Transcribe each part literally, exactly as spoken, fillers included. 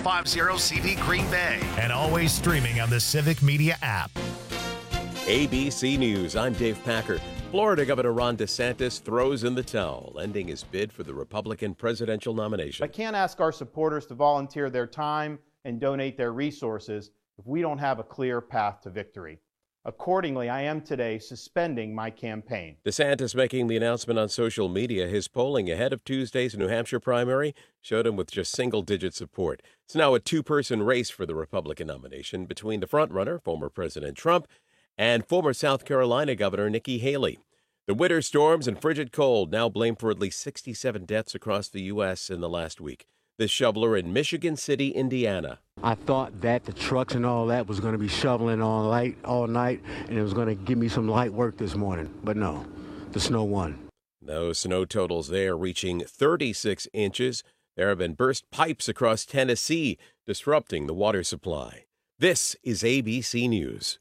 fifty C D Green Bay. And always streaming on the Civic Media app. A B C News, I'm Dave Packer. Florida Governor Ron DeSantis throws in the towel, ending his bid for the Republican presidential nomination. I can't ask our supporters to volunteer their time and donate their resources if we don't have a clear path to victory. Accordingly, I am today suspending my campaign. DeSantis making the announcement on social media. His polling ahead of Tuesday's New Hampshire primary showed him with just single-digit support. It's now a two-person race for the Republican nomination between the frontrunner, former President Trump, and former South Carolina Governor Nikki Haley. The winter storms and frigid cold now blamed for at least sixty-seven deaths across the U S in the last week. This shoveler in Michigan City, Indiana. I thought that the trucks and all that was going to be shoveling all night, all night, and it was going to give me some light work this morning. But no, the snow won. Those snow totals there reaching thirty-six inches. There have been burst pipes across Tennessee, disrupting the water supply. This is A B C News.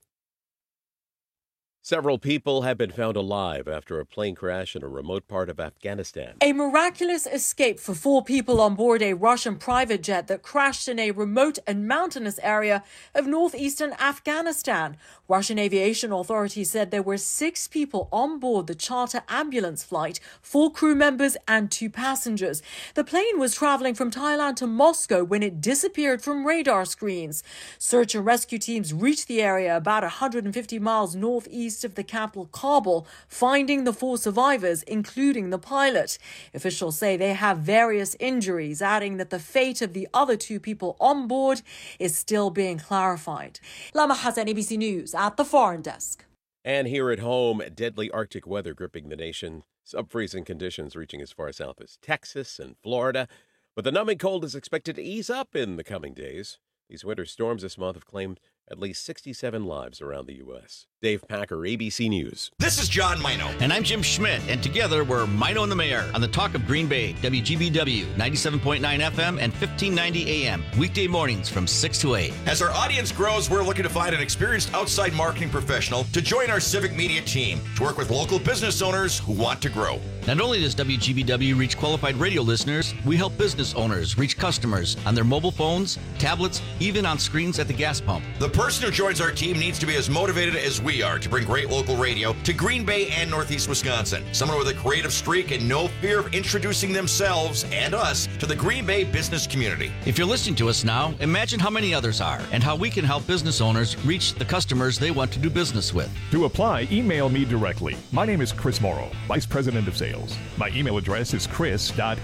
Several people have been found alive after a plane crash in a remote part of Afghanistan. A miraculous escape for four people on board a Russian private jet that crashed in a remote and mountainous area of northeastern Afghanistan. Russian aviation authorities said there were six people on board the charter ambulance flight, four crew members and two passengers. The plane was traveling from Thailand to Moscow when it disappeared from radar screens. Search and rescue teams reached the area about one hundred fifty miles northeast of the capital, Kabul, finding the four survivors, including the pilot. Officials say they have various injuries, adding that the fate of the other two people on board is still being clarified. Lama Hassan, A B C News at the Foreign Desk. And here at home, deadly Arctic weather gripping the nation. Sub-freezing conditions reaching as far south as Texas and Florida. But the numbing cold is expected to ease up in the coming days. These winter storms this month have claimed at least sixty-seven lives around the U S. Dave Packer, A B C News. This is John Mino. And I'm Jim Schmidt. And together we're Mino and the Mayor on the Talk of Green Bay, W G B W, ninety-seven point nine F M and fifteen ninety A M. Weekday mornings from six to eight. As our audience grows, we're looking to find an experienced outside marketing professional to join our civic media team to work with local business owners who want to grow. Not only does W G B W reach qualified radio listeners, we help business owners reach customers on their mobile phones, tablets, even on screens at the gas pump. The person who joins our team needs to be as motivated as we are to bring great local radio to Green Bay and Northeast Wisconsin. Someone with a creative streak and no fear of introducing themselves and us to the Green Bay business community. If you're listening to us now, imagine how many others are and how we can help business owners reach the customers they want to do business with. To apply, email me directly. My name is Chris Morrow, Vice President of Sales. My email address is chris dot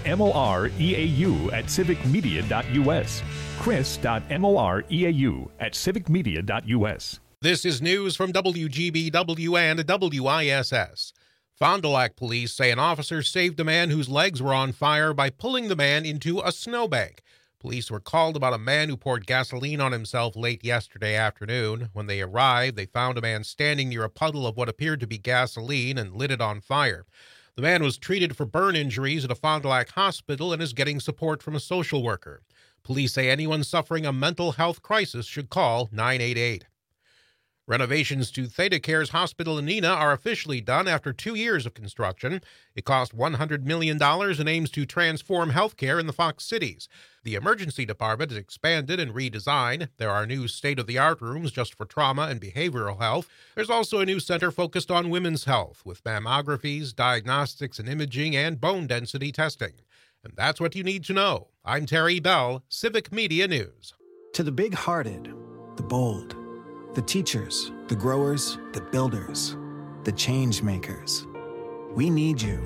moreau at civic media dot u s. chris dot moreau at civic media dot u s. This is news from W G B W and W I S S. Fond du Lac police say an officer saved a man whose legs were on fire by pulling the man into a snowbank. Police were called about a man who poured gasoline on himself late yesterday afternoon. When they arrived, they found a man standing near a puddle of what appeared to be gasoline and lit it on fire. The man was treated for burn injuries at a Fond du Lac hospital and is getting support from a social worker. Police say anyone suffering a mental health crisis should call nine eight eight. Renovations to Theta Care's hospital in Neenah are officially done after two years of construction. It cost one hundred million dollars and aims to transform healthcare in the Fox Cities. The emergency department is expanded and redesigned. There are new state-of-the-art rooms just for trauma and behavioral health. There's also a new center focused on women's health with mammographies, diagnostics and imaging, and bone density testing. And that's what you need to know. I'm Terry Bell, Civic Media News. To the big-hearted, the bold, the teachers, the growers, the builders, the change makers. We need you.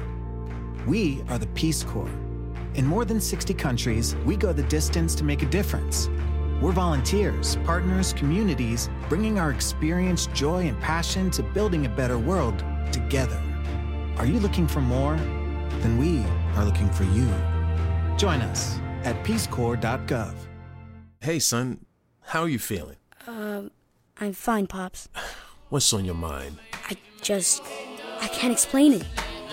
We are the Peace Corps. In more than sixty countries, we go the distance to make a difference. We're volunteers, partners, communities, bringing our experience, joy, and passion to building a better world together. Are you looking for more? Then we are looking for you. Join us at peace corps dot gov. Hey, son, how are you feeling? Um... I'm fine, Pops. What's on your mind? I just... I can't explain it.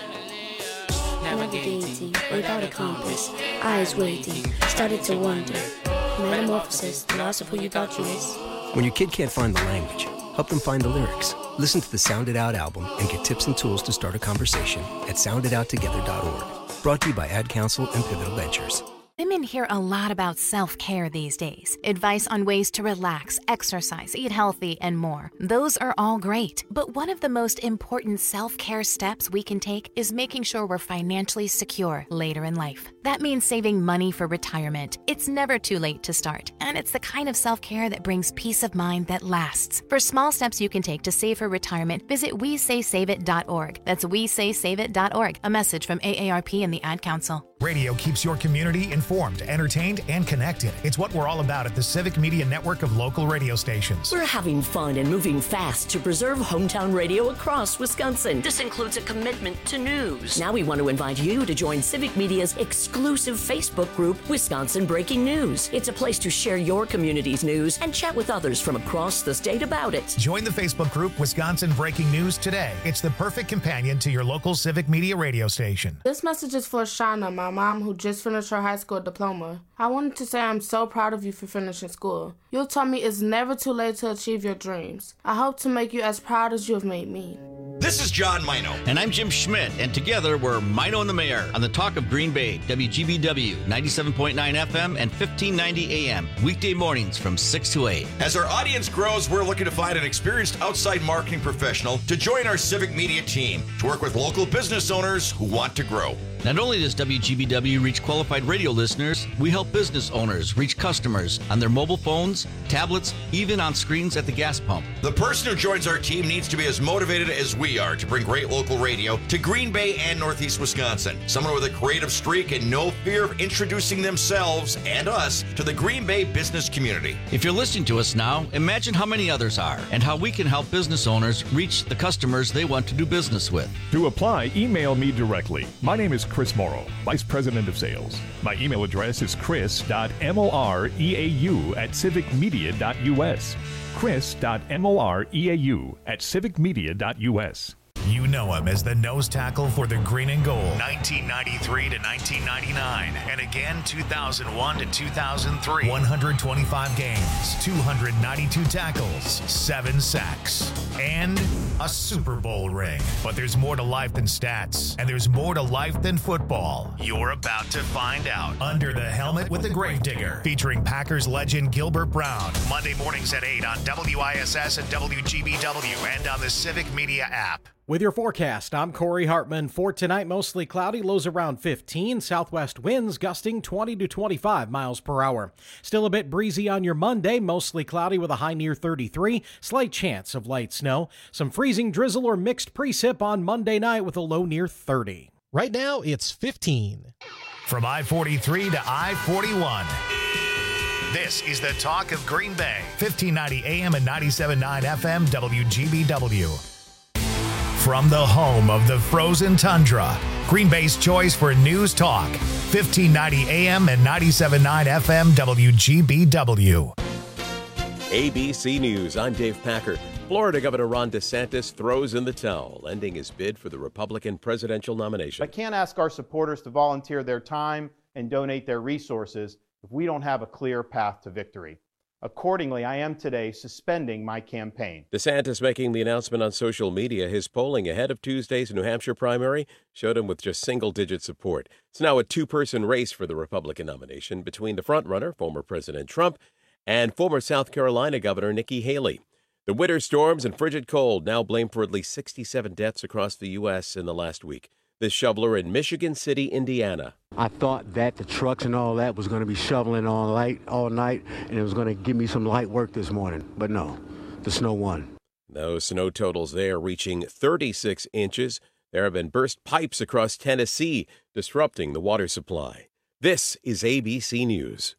Navigating without a compass, eyes waiting, started to wonder. Metamorphosis, the loss of who you thought you is. When your kid can't find the language, help them find the lyrics. Listen to the Sound It Out album and get tips and tools to start a conversation at sound it out together dot org. Brought to you by Ad Council and Pivotal Ventures. Women hear a lot about self-care these days. Advice on ways to relax, exercise, eat healthy, and more. Those are all great. But one of the most important self-care steps we can take is making sure we're financially secure later in life. That means saving money for retirement. It's never too late to start, and it's the kind of self-care that brings peace of mind that lasts. For small steps you can take to save for retirement, visit we say save it dot org. That's we say save it dot org. A message from A A R P and the Ad Council. Radio keeps your community informed, entertained, and connected. It's what we're all about at the Civic Media Network of local radio stations. We're having fun and moving fast to preserve hometown radio across Wisconsin. This includes a commitment to news. Now we want to invite you to join Civic Media's exclusive Facebook group, Wisconsin Breaking News. It's a place to share your community's news and chat with others from across the state about it. Join the Facebook group Wisconsin Breaking News today. It's the perfect companion to your local Civic Media radio station. This message is for Shauna, my mom, who just finished her high school diploma. I wanted to say I'm so proud of you for finishing school. You taught me it's never too late to achieve your dreams. I hope to make you as proud as you have made me. This is John Mino. And I'm Jim Schmidt, and together we're Mino and the Mayor on the Talk of Green Bay, W G B W, ninety-seven point nine F M and fifteen ninety A M, weekday mornings from six to eight. As our audience grows, we're looking to find an experienced outside marketing professional to join our Civic Media team to work with local business owners who want to grow. Not only does W G B W reach qualified radio listeners, we help business owners reach customers on their mobile phones, tablets, even on screens at the gas pump. The person who joins our team needs to be as motivated as we are to bring great local radio to Green Bay and Northeast Wisconsin. Someone with a creative streak and no fear of introducing themselves and us to the Green Bay business community. If you're listening to us now, imagine how many others are and how we can help business owners reach the customers they want to do business with. To apply, email me directly. My name is Chris Morrow, Vice President of Sales. My email address is chris dot moreau at civic media dot u s. chris dot moreau at civic media dot u s. You know him as the nose tackle for the Green and Gold, nineteen ninety-three to nineteen ninety-nine, and again two thousand one to two thousand three. one hundred twenty-five games, two hundred ninety-two tackles, seven sacks, and a Super Bowl ring. But there's more to life than stats, and there's more to life than football. You're about to find out. Under the Helmet with the Gravedigger, featuring Packers legend Gilbert Brown. Monday mornings at eight on W I S S and W G B W and on the Civic Media app. With your forecast, I'm Corey Hartman. For tonight, mostly cloudy, lows around fifteen. Southwest winds gusting twenty to twenty-five miles per hour. Still a bit breezy on your Monday, mostly cloudy with a high near thirty-three. Slight chance of light snow. Some freezing drizzle or mixed precip on Monday night with a low near thirty. Right now, it's fifteen. From I forty-three to I forty-one. This is the Talk of Green Bay, fifteen ninety A M and ninety-seven point nine F M W G B W. From the home of the frozen tundra, Green Bay's choice for news talk, fifteen ninety A M and ninety-seven point nine F M W G B W. A B C News, I'm Dave Packer. Florida Governor Ron DeSantis throws in the towel, ending his bid for the Republican presidential nomination. I can't ask our supporters to volunteer their time and donate their resources if we don't have a clear path to victory. Accordingly, I am today suspending my campaign. DeSantis making the announcement on social media. His polling ahead of Tuesday's New Hampshire primary showed him with just single-digit support. It's now a two-person race for the Republican nomination between the frontrunner, former President Trump, and former South Carolina Governor Nikki Haley. The winter storms and frigid cold now blamed for at least sixty-seven deaths across the U S in the last week. This shoveler in Michigan City, Indiana. I thought that the trucks and all that was going to be shoveling all night, all night, and it was going to give me some light work this morning. But no, the snow won. Those snow totals there reaching thirty-six inches. There have been burst pipes across Tennessee, disrupting the water supply. This is A B C News.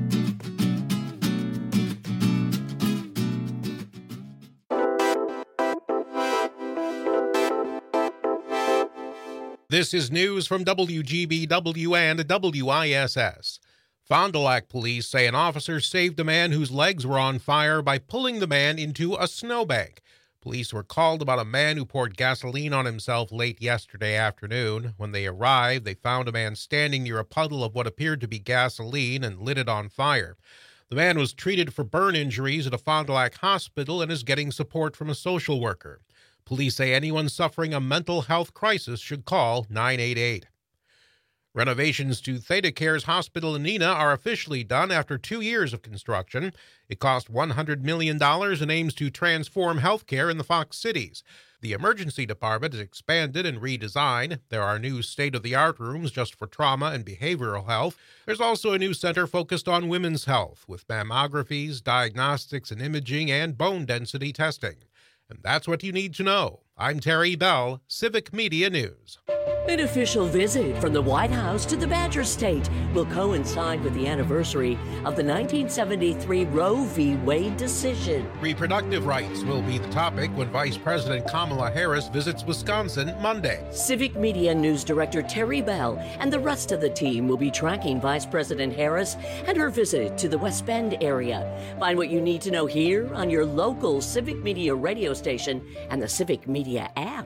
This is news from W G B W and W I S S. Fond du Lac police say an officer saved a man whose legs were on fire by pulling the man into a snowbank. Police were called about a man who poured gasoline on himself late yesterday afternoon. When they arrived, they found a man standing near a puddle of what appeared to be gasoline and lit it on fire. The man was treated for burn injuries at a Fond du Lac hospital and is getting support from a social worker. Police say anyone suffering a mental health crisis should call nine eight eight. Renovations to Theta Care's hospital in Neenah are officially done after two years of construction. It cost one hundred million dollars and aims to transform healthcare in the Fox cities. The emergency department is expanded and redesigned. There are new state-of-the-art rooms just for trauma and behavioral health. There's also a new center focused on women's health with mammographies, diagnostics and imaging, and bone density testing. And that's what you need to know. I'm Terry Bell, Civic Media News. An official visit from the White House to the Badger State will coincide with the anniversary of the nineteen seventy-three Roe v. Wade decision. Reproductive rights will be the topic when Vice President Kamala Harris visits Wisconsin Monday. Civic Media News Director Terry Bell and the rest of the team will be tracking Vice President Harris and her visit to the West Bend area. Find what you need to know here on your local Civic Media radio station and the Civic Media app.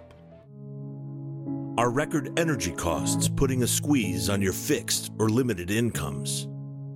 Are record energy costs putting a squeeze on your fixed or limited incomes?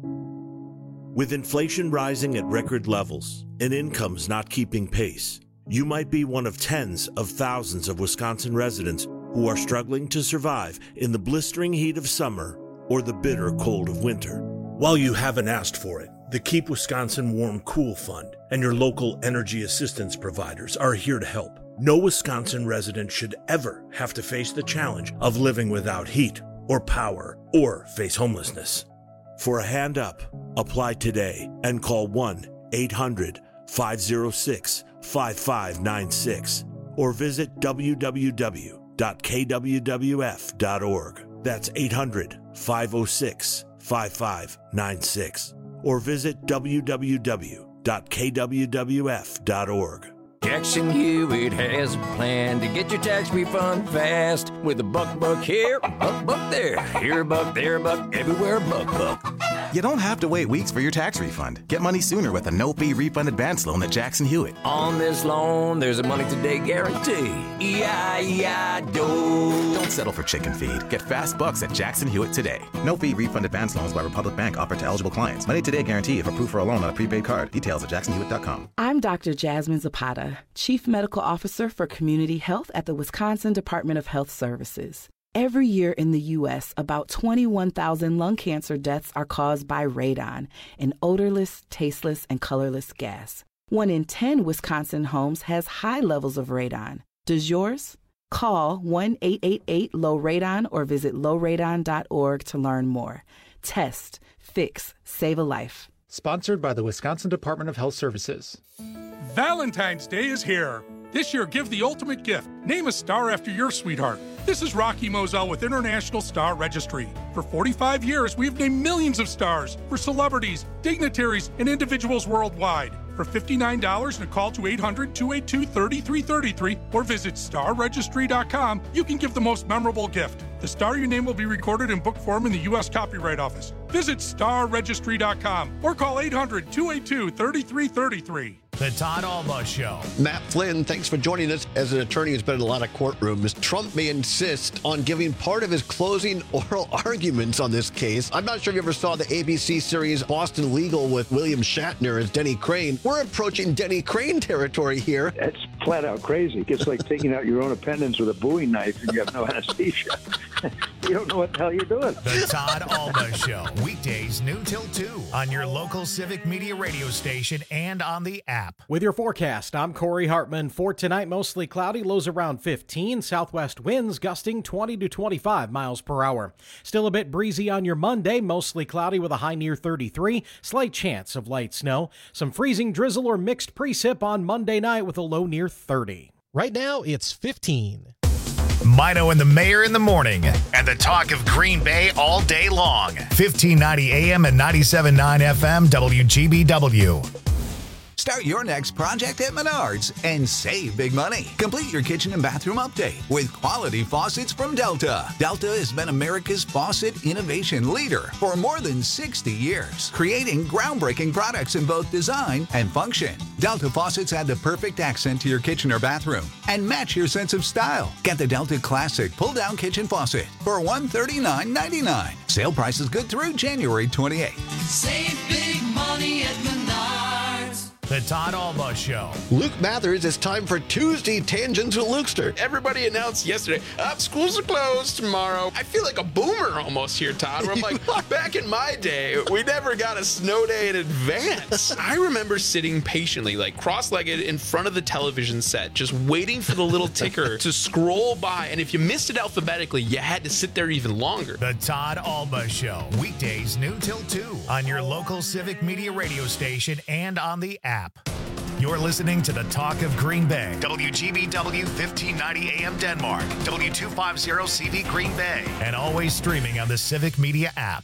With inflation rising at record levels and incomes not keeping pace, you might be one of tens of thousands of Wisconsin residents who are struggling to survive in the blistering heat of summer or the bitter cold of winter. While you haven't asked for it, the Keep Wisconsin Warm Cool Fund and your local energy assistance providers are here to help. No Wisconsin resident should ever have to face the challenge of living without heat or power or face homelessness. For a hand up, apply today and call one eight hundred five oh six five five nine six or visit w w w dot k w w f dot org. That's eight hundred five oh six five five nine six or visit w w w dot k w w f dot org. Jackson Hewitt has a plan to get your tax refund fast with a buck buck here, a buck buck there, here a buck, there a buck, everywhere a buck buck. You don't have to wait weeks for your tax refund. Get money sooner with a no-fee refund advance loan at Jackson Hewitt. On this loan, there's a money today guarantee. E I E I D O. Don't settle for chicken feed. Get fast bucks at Jackson Hewitt today. No-fee refund advance loans by Republic Bank offered to eligible clients. Money today guarantee if approved for a loan on a prepaid card. Details at jackson hewitt dot com. I'm Doctor Jasmine Zapata, Chief Medical Officer for Community Health at the Wisconsin Department of Health Services. Every year in the U S, about twenty-one thousand lung cancer deaths are caused by radon, an odorless, tasteless, and colorless gas. One in ten Wisconsin homes has high levels of radon. Does yours? Call one eight eight eight low radon or visit low radon dot org to learn more. Test, fix, save a life. Sponsored by the Wisconsin Department of Health Services. Valentine's Day is here. This year, give the ultimate gift. Name a star after your sweetheart. This is Rocky Moselle with International Star Registry. For forty-five years, we've named millions of stars for celebrities, dignitaries, and individuals worldwide. For fifty-nine dollars and a call to eight hundred two eight two three three three three or visit star registry dot com, you can give the most memorable gift. The star your name will be recorded in book form in the U S Copyright Office. Visit star registry dot com or call eight hundred two eight two three three three three. The Todd Alba Show. Matt Flynn, thanks for joining us. As an attorney who's been in a lot of courtrooms, Trump may insist on giving part of his closing oral arguments on this case. I'm not sure if you ever saw the A B C series Boston Legal with William Shatner as Denny Crane. We're approaching Denny Crane territory here. That's flat out crazy. It's like taking out your own appendix with a Bowie knife and you have no anesthesia. You don't know what the hell you're doing. The Todd Alba Show. Weekdays noon till two on your local Civic Media radio station and on the app. With your forecast, I'm Corey Hartman. For tonight, mostly cloudy, lows around fifteen. Southwest winds gusting twenty to twenty-five miles per hour. Still a bit breezy on your Monday, mostly cloudy with a high near thirty-three. Slight chance of light snow. Some freezing drizzle or mixed precip on Monday night with a low near thirty. Right now, it's fifteen. Mino and the Mayor in the morning, and the talk of Green Bay all day long. fifteen ninety A M and ninety-seven point nine F M W G B W. Start your next project at Menards and save big money. Complete your kitchen and bathroom update with quality faucets from Delta. Delta has been America's faucet innovation leader for more than sixty years, creating groundbreaking products in both design and function. Delta faucets add the perfect accent to your kitchen or bathroom and match your sense of style. Get the Delta Classic pull-down kitchen faucet for one hundred thirty-nine ninety-nine. Sale price is good through January twenty-eighth. Save big money at Menards. The The Todd Alba Show. Luke Mathers, it's time for Tuesday Tangents with Lukester. Everybody announced yesterday, oh, schools are closed tomorrow. I feel like a boomer almost here, Todd, where I'm like, back in my day, we never got a snow day in advance. I remember sitting patiently, like cross-legged in front of the television set, just waiting for the little ticker to scroll by. And if you missed it alphabetically, you had to sit there even longer. The Todd Alba Show. Weekdays noon till two on your local Civic Media radio station and on the app. You're listening to the Talk of Green Bay. W G B W fifteen ninety A M Denmark. W two fifty C V Green Bay. And always streaming on the Civic Media app.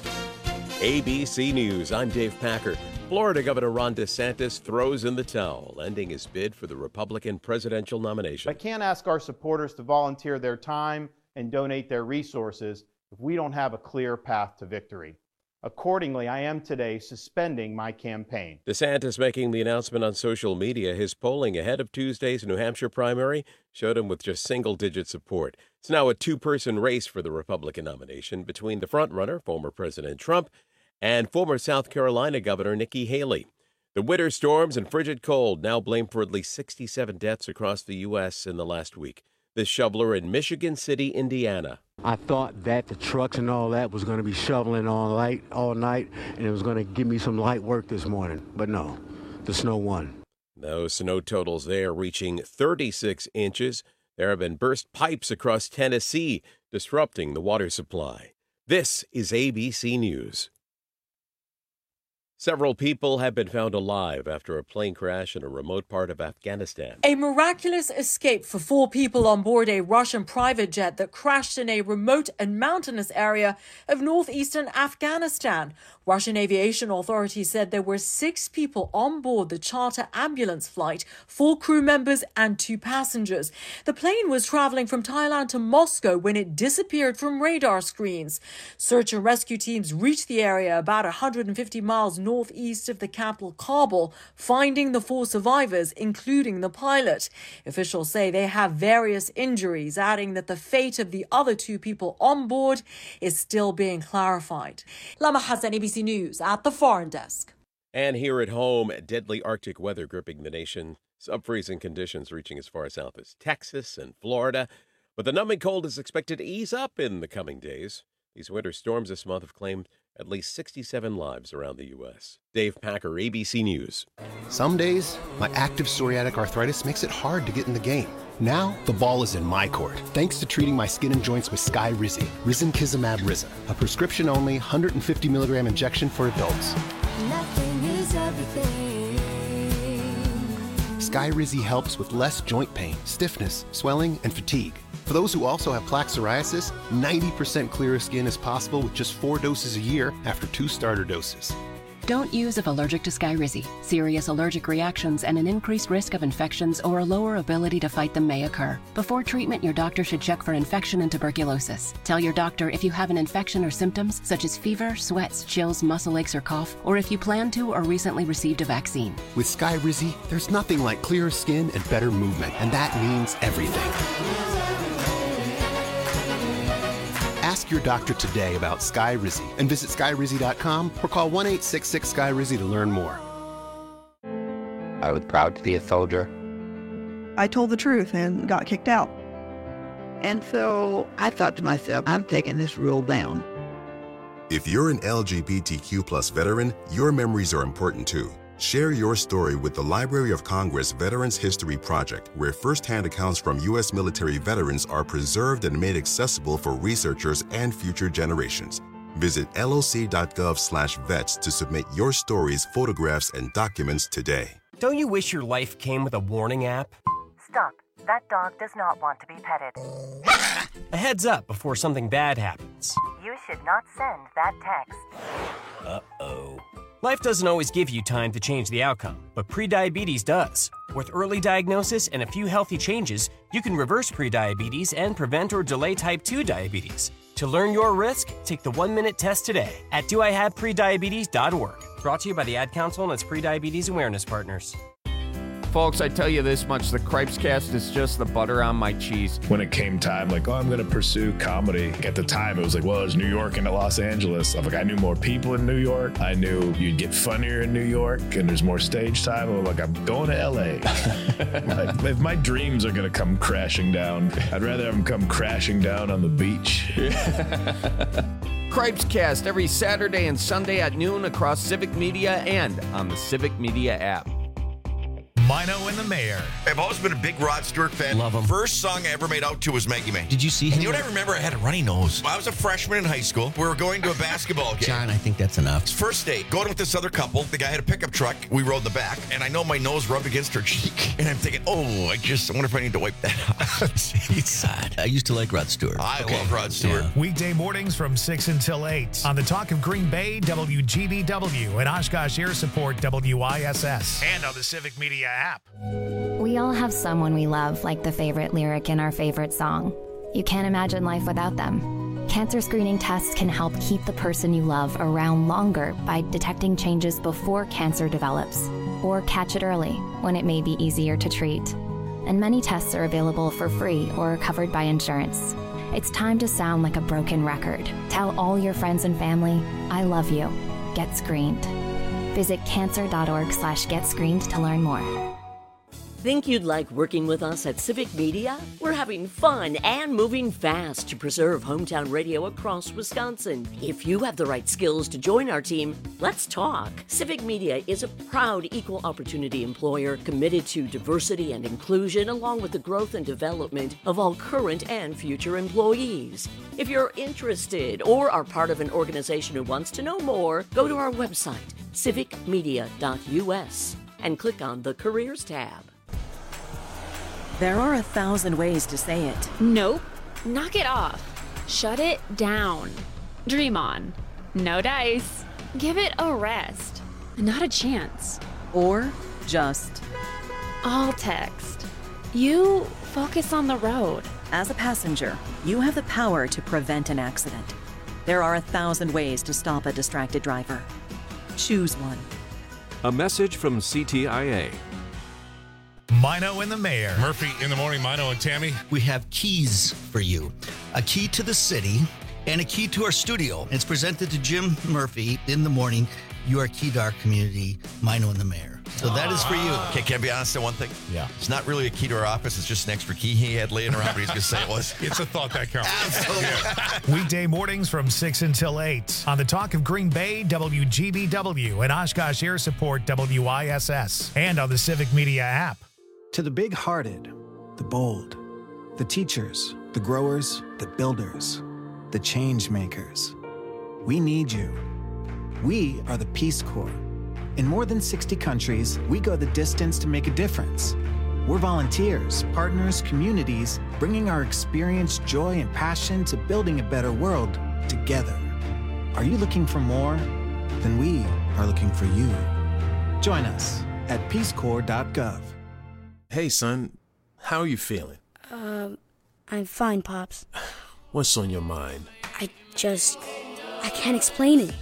A B C News, I'm Dave Packer. Florida Governor Ron DeSantis throws in the towel, ending his bid for the Republican presidential nomination. I can't ask our supporters to volunteer their time and donate their resources if we don't have a clear path to victory. Accordingly, I am today suspending my campaign. DeSantis making the announcement on social media. His polling ahead of Tuesday's New Hampshire primary showed him with just single-digit support. It's now a two-person race for the Republican nomination between the frontrunner, former President Trump, and former South Carolina Governor Nikki Haley. The winter storms and frigid cold now blamed for at least sixty-seven deaths across the U S in the last week. This shoveler in Michigan City, Indiana. I thought that the trucks and all that was going to be shoveling all night, all night, and it was going to give me some light work this morning. But no, the snow won. Those snow totals there reaching thirty-six inches. There have been burst pipes across Tennessee, disrupting the water supply. This is A B C News. Several people have been found alive after a plane crash in a remote part of Afghanistan. A miraculous escape for four people on board a Russian private jet that crashed in a remote and mountainous area of northeastern Afghanistan. Russian aviation authorities said there were six people on board the charter ambulance flight, four crew members and two passengers. The plane was traveling from Thailand to Moscow when it disappeared from radar screens. Search and rescue teams reached the area about one hundred fifty miles northeast of the capital, Kabul, finding the four survivors, including the pilot. Officials say they have various injuries, adding that the fate of the other two people on board is still being clarified. Lama Hassan, A B C News at the Foreign Desk. And here at home, deadly Arctic weather gripping the nation. Sub-freezing conditions reaching as far south as Texas and Florida. But the numbing cold is expected to ease up in the coming days. These winter storms this month have claimed at least sixty-seven lives around the U S. Dave Packer, A B C News. Some days, my active psoriatic arthritis makes it hard to get in the game. Now, the ball is in my court, thanks to treating my skin and joints with Skyrizi, Risankizumab Riza, a prescription-only one hundred fifty milligram injection for adults. Nothing is everything. Skyrizi helps with less joint pain, stiffness, swelling, and fatigue. For those who also have plaque psoriasis, ninety percent clearer skin is possible with just four doses a year after two starter doses. Don't use if allergic to Skyrizi. Serious allergic reactions and an increased risk of infections or a lower ability to fight them may occur. Before treatment, your doctor should check for infection and tuberculosis. Tell your doctor if you have an infection or symptoms such as fever, sweats, chills, muscle aches, or cough, or if you plan to or recently received a vaccine. With Skyrizi, there's nothing like clearer skin and better movement, and that means everything. Ask your doctor today about Skyrizi and visit Skyrizi dot com or call one eight six six Sky Rizi to learn more. I was proud to be a soldier. I told the truth and got kicked out. And so I thought to myself, I'm taking this rule down. If you're an L G B T Q plus veteran, your memories are important too. Share your story with the Library of Congress Veterans History Project, where firsthand accounts from U S military veterans are preserved and made accessible for researchers and future generations. Visit L O C dot gov slash vets to submit your stories, photographs, and documents today. Don't you wish your life came with a warning app? Stop. That dog does not want to be petted. A heads up before something bad happens. You should not send that text. Uh-oh. Life doesn't always give you time to change the outcome, but prediabetes does. With early diagnosis and a few healthy changes, you can reverse prediabetes and prevent or delay type two diabetes. To learn your risk, take the one-minute test today at do I have prediabetes dot org. Brought to you by the Ad Council and its prediabetes awareness partners. Folks, I tell you this much, the Cripescast is just the butter on my cheese. When it came time, like, oh, I'm going to pursue comedy. At the time, it was like, well, it's New York and Los Angeles. I'm like, I knew more people in New York. I knew you'd get funnier in New York, and there's more stage time. I'm like, I'm going to L A. Like, if my dreams are going to come crashing down, I'd rather have them come crashing down on the beach. Cripescast every Saturday and Sunday at noon across Civic Media and on the Civic Media app. Mino and the Mayor. I've always been a big Rod Stewart fan. Love him. First song I ever made out to was Maggie May. Did you see him? And you know what I remember? I had a runny nose. I was a freshman in high school. We were going to a basketball game. John, I think that's enough. First date, going with this other couple. The guy had a pickup truck. We rode in the back, and I know my nose rubbed against her cheek. And I'm thinking, oh, I just I wonder if I need to wipe that off. God, I used to like Rod Stewart. I okay. love Rod Stewart. Yeah. Weekday mornings from six until eight on the Talk of Green Bay, W G B W, and Oshkosh Air Support, W I S S, and on the Civic Media app. We all have someone we love, like the favorite lyric in our favorite song. You can't imagine life without them. Cancer screening tests can help keep the person you love around longer by detecting changes before cancer develops, or catch it early when it may be easier to treat. And many tests are available for free or covered by insurance. It's time to sound like a broken record. Tell all your friends and family, I love you. Get screened. Visit cancer.org slash get screened to learn more. Think you'd like working with us at Civic Media? We're having fun and moving fast to preserve hometown radio across Wisconsin. If you have the right skills to join our team, let's talk. Civic Media is a proud equal opportunity employer committed to diversity and inclusion, along with the growth and development of all current and future employees. If you're interested or are part of an organization who wants to know more, go to our website, civic media dot U S, and click on the Careers tab. There are a thousand ways to say it. Nope. Knock it off. Shut it down. Dream on. No dice. Give it a rest. Not a chance. Or just all text. You focus on the road. As a passenger, you have the power to prevent an accident. There are a thousand ways to stop a distracted driver. Choose one. A message from C T I A. Mino and the Mayor. Murphy in the morning, Mino and Tammy. We have keys for you. A key to the city and a key to our studio. It's presented to Jim Murphy in the morning. You are key to our community, Mino and the Mayor. So that is for you. Okay, can I be honest on one thing? Yeah. It's not really a key to our office. It's just an extra key he had laying around, but he's going to say it was. It's a thought that counts. Absolutely. Weekday mornings from six until eight on the Talk of Green Bay, W G B W, and Oshkosh Air Support, W I S S, and on the Civic Media app. To the big-hearted, the bold, the teachers, the growers, the builders, the change makers, we need you. We are the Peace Corps. In more than sixty countries, we go the distance to make a difference. We're volunteers, partners, communities, bringing our experience, joy, and passion to building a better world together. Are you looking for more? Then we are looking for you. Join us at peace corps dot gov. Hey, son, how are you feeling? Um, I'm fine, Pops. What's on your mind? I just... I can't explain it.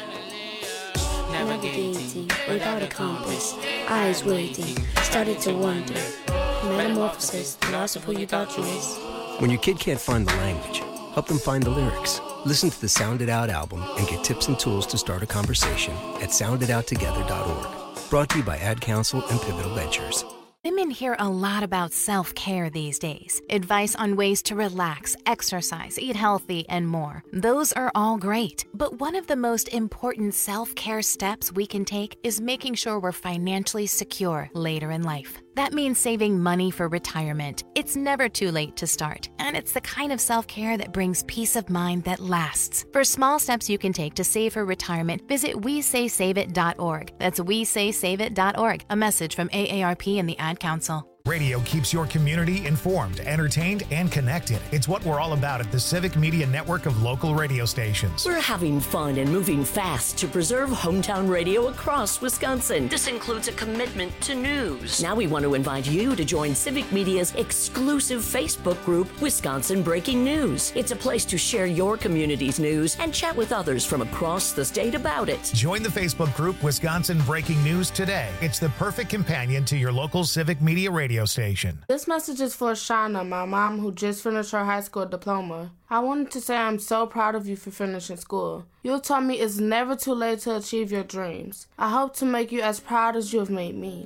Navigating without a compass, eyes waiting, started to wonder. Metamorphosis, the loss of who you thought you was. When your kid can't find the language, help them find the lyrics. Listen to the Sound It Out album and get tips and tools to start a conversation at sound it out together dot org. Brought to you by Ad Council and Pivotal Ventures. Women hear a lot about self-care these days. Advice on ways to relax, exercise, eat healthy, and more. Those are all great. But one of the most important self-care steps we can take is making sure we're financially secure later in life. That means saving money for retirement. It's never too late to start, and it's the kind of self-care that brings peace of mind that lasts. For small steps you can take to save for retirement, visit we say save it dot org. That's we say save it dot org. A message from A A R P and the Ad Council. Radio keeps your community informed, entertained, and connected. It's what we're all about at the Civic Media Network of local radio stations. We're having fun and moving fast to preserve hometown radio across Wisconsin. This includes a commitment to news. Now we want to invite you to join Civic Media's exclusive Facebook group, Wisconsin Breaking News. It's a place to share your community's news and chat with others from across the state about it. Join the Facebook group Wisconsin Breaking News today. It's the perfect companion to your local Civic Media radio station. This message is for Shauna, my mom, who just finished her high school diploma. I wanted to say I'm so proud of you for finishing school. You taught me it's never too late to achieve your dreams. I hope to make you as proud as you have made me.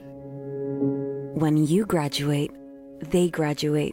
When you graduate, they graduate.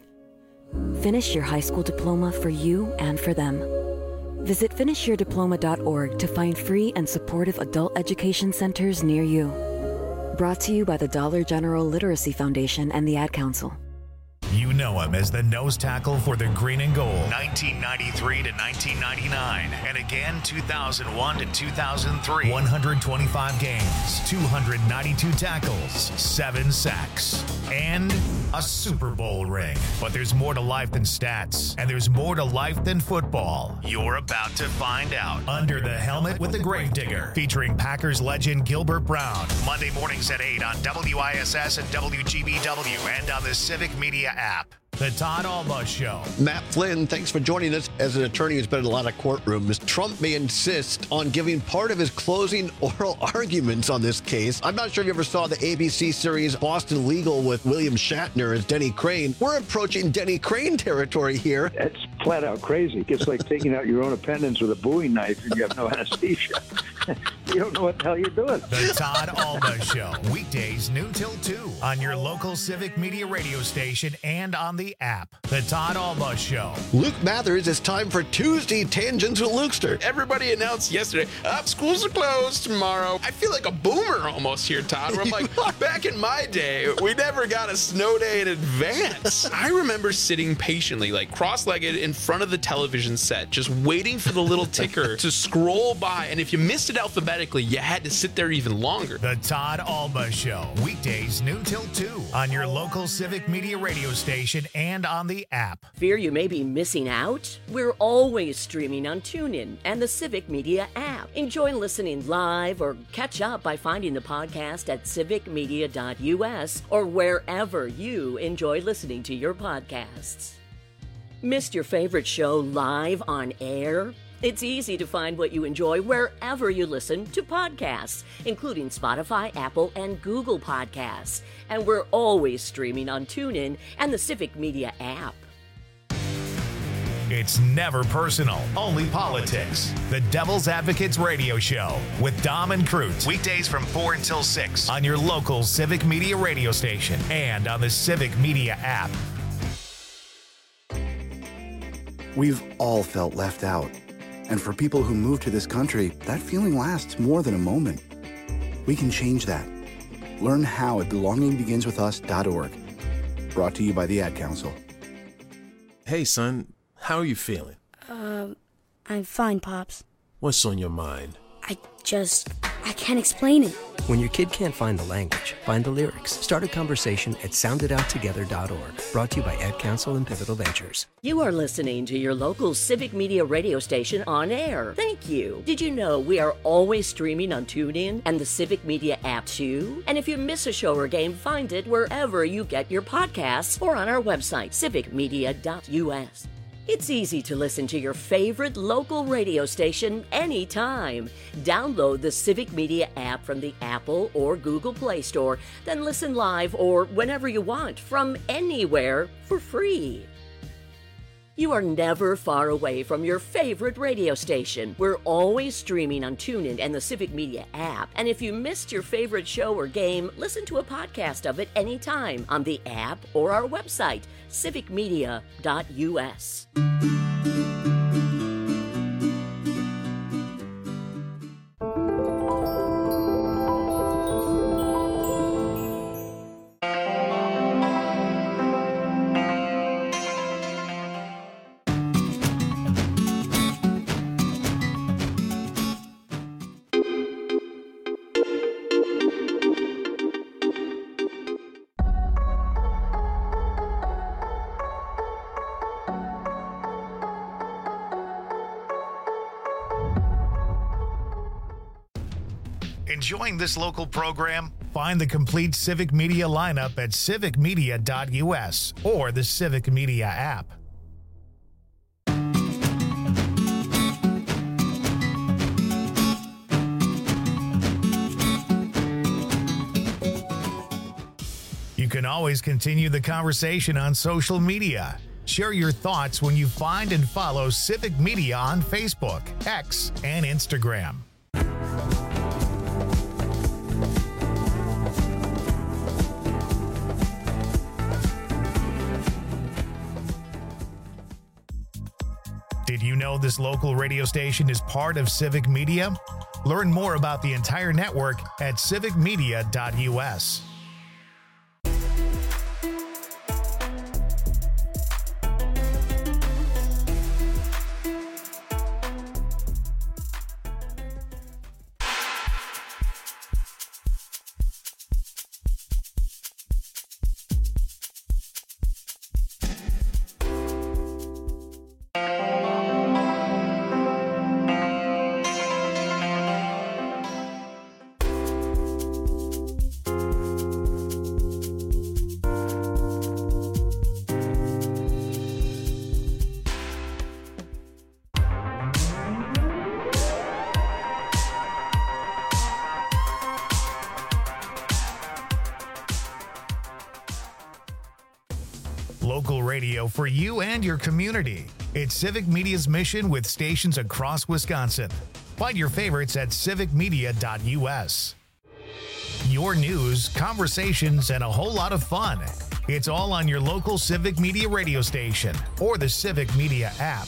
Finish your high school diploma for you and for them. Visit finish your diploma dot org to find free and supportive adult education centers near you. Brought to you by the Dollar General Literacy Foundation and the Ad Council. You know him as the nose tackle for the green and gold. nineteen ninety-three to nineteen ninety-nine. And again, two thousand one to two thousand three. one hundred twenty-five games, two hundred ninety-two tackles, seven sacks, and a Super Bowl ring. But there's more to life than stats, and there's more to life than football. You're about to find out. Under the Helmet with the Gravedigger, featuring Packers legend Gilbert Brown. Monday mornings at eight on W I S S and W G B W and on the Civic Media app. The Todd Alba Show. Matt Flynn, thanks for joining us. As an attorney who's been in a lot of courtrooms, Trump may insist on giving part of his closing oral arguments on this case. I'm not sure if you ever saw the A B C series Boston Legal with William Shatner as Denny Crane. We're approaching Denny Crane territory here. That's flat out crazy. It's like taking out your own appendix with a Bowie knife and you have no anesthesia. You don't know what the hell you're doing. The Todd Alba Show. Weekdays noon till two on your local Civic Media radio station and on the app. The Todd Alba Show. Luke Mathers, it's time for Tuesday Tangents with Lukester. Everybody announced yesterday, up, schools are closed tomorrow. I feel like a boomer almost here, Todd, where I'm like, back in my day, we never got a snow day in advance. I remember sitting patiently, like cross-legged in front of the television set, just waiting for the little ticker to scroll by. And if you missed it alphabetically, you had to sit there even longer. The Todd Alba Show. Weekdays noon till two on your local Civic Media radio station and on the app. Fear you may be missing out? We're always streaming on TuneIn and the Civic Media app. Enjoy listening live or catch up by finding the podcast at civic media dot U S or wherever you enjoy listening to your podcasts. Missed your favorite show live on air? It's easy to find what you enjoy wherever you listen to podcasts, including Spotify, Apple, and Google Podcasts. And we're always streaming on TuneIn and the Civic Media app. It's never personal, only politics. The Devil's Advocates Radio Show with Dom and Cruz. Weekdays from four until six on your local Civic Media radio station and on the Civic Media app. We've all felt left out. And for people who move to this country, that feeling lasts more than a moment. We can change that. Learn how at belonging begins with us dot org. Brought to you by the Ad Council. Hey, son, how are you feeling? Um, I'm fine, Pops. What's on your mind? I just, I can't explain it. When your kid can't find the language, find the lyrics. Start a conversation at sound it out together dot org. Brought to you by Ad Council and Pivotal Ventures. You are listening to your local Civic Media radio station on air. Thank you. Did you know we are always streaming on TuneIn and the Civic Media app too? And if you miss a show or game, find it wherever you get your podcasts or on our website, civic media dot U S. It's easy to listen to your favorite local radio station anytime. Download the Civic Media app from the Apple or Google Play Store, then listen live or whenever you want from anywhere for free. You are never far away from your favorite radio station. We're always streaming on TuneIn and the Civic Media app. And if you missed your favorite show or game, listen to a podcast of it anytime on the app or our website, civic media dot U S. Enjoying this local program? Find the complete Civic Media lineup at civic media dot U S or the Civic Media app. You can always continue the conversation on social media. Share your thoughts when you find and follow Civic Media on Facebook, X, and Instagram. Did you know this local radio station is part of Civic Media? Learn more about the entire network at civic media dot U S. Local radio for you and your community. It's Civic Media's mission with stations across Wisconsin. Find your favorites at civic media dot U S. Your news, conversations, and a whole lot of fun. It's all on your local Civic Media radio station or the Civic Media app.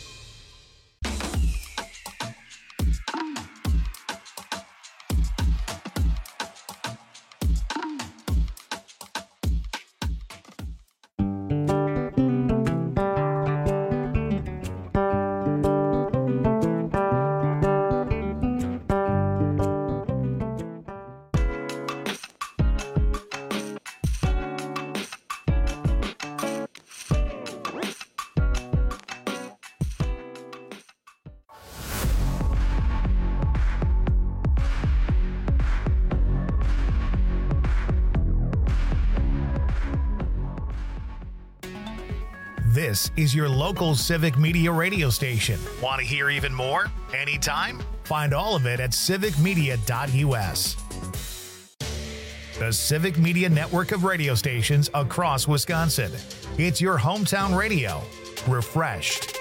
This is your local Civic Media radio station. Want to hear even more? Anytime? Find all of it at civic media dot U S. The Civic Media network of radio stations across Wisconsin. It's your hometown radio. Refreshed.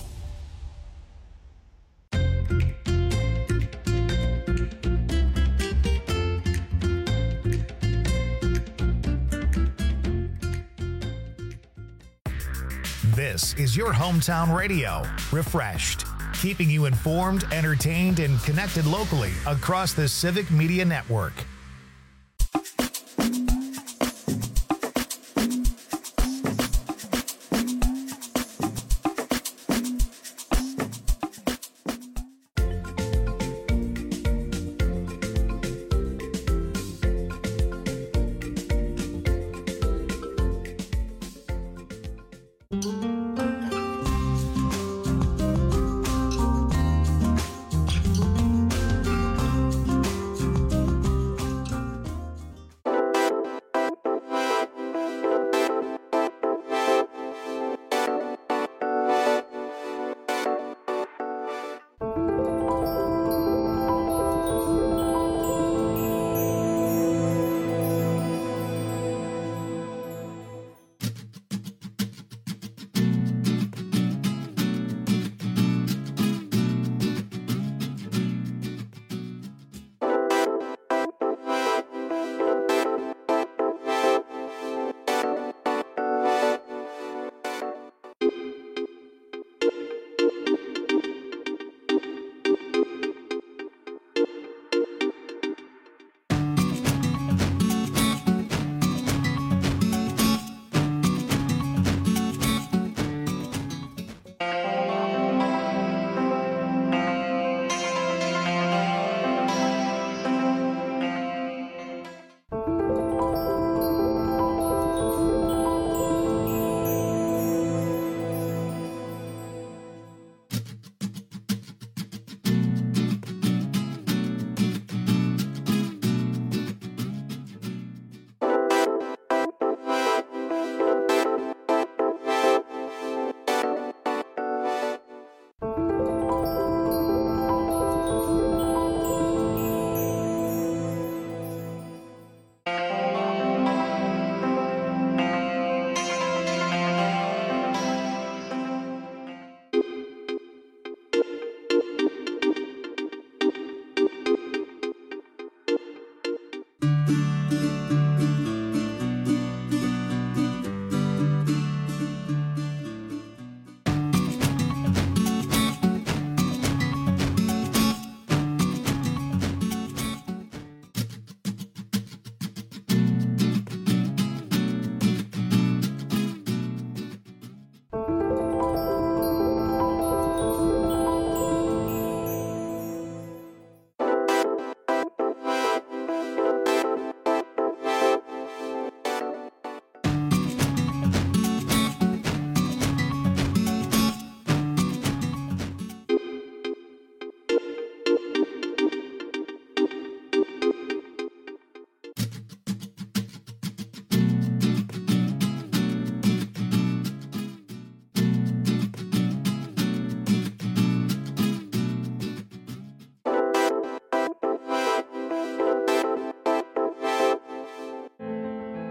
This is your hometown radio, Refreshed, keeping you informed, entertained, and connected locally across the Civic Media network.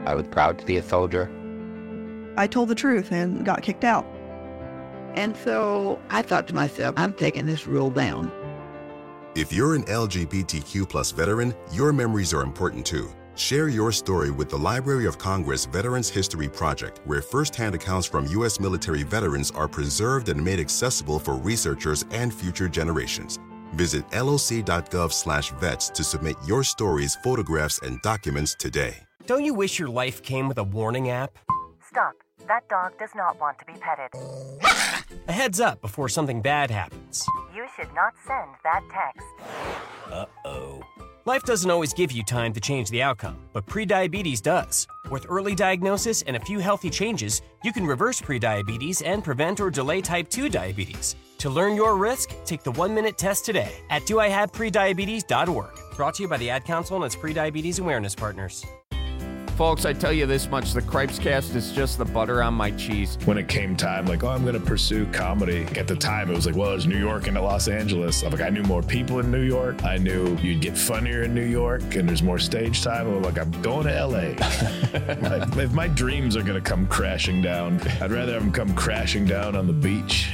I was proud to be a soldier. I told the truth and got kicked out. And so I thought to myself, I'm taking this rule down. If you're an L G B T Q plus veteran, your memories are important too. Share your story with the Library of Congress Veterans History Project, where firsthand accounts from U S military veterans are preserved and made accessible for researchers and future generations. Visit loc.gov slash vets to submit your stories, photographs, and documents today. Don't you wish your life came with a warning app? Stop. That dog does not want to be petted. A heads up before something bad happens. You should not send that text. Uh-oh. Life doesn't always give you time to change the outcome, but prediabetes does. With early diagnosis and a few healthy changes, you can reverse prediabetes and prevent or delay type two diabetes. To learn your risk, take the one-minute test today at do I have prediabetes dot org. Brought to you by the Ad Council and its Prediabetes Awareness Partners. Folks, I tell you this much, the Cripescast is just the butter on my cheese. When it came time, like, oh, I'm going to pursue comedy. At the time, it was like, well, it's New York and Los Angeles. I'm like, I knew more people in New York. I knew you'd get funnier in New York, and there's more stage time. I'm like, I'm going to L A. Like, if my dreams are going to come crashing down, I'd rather have them come crashing down on the beach.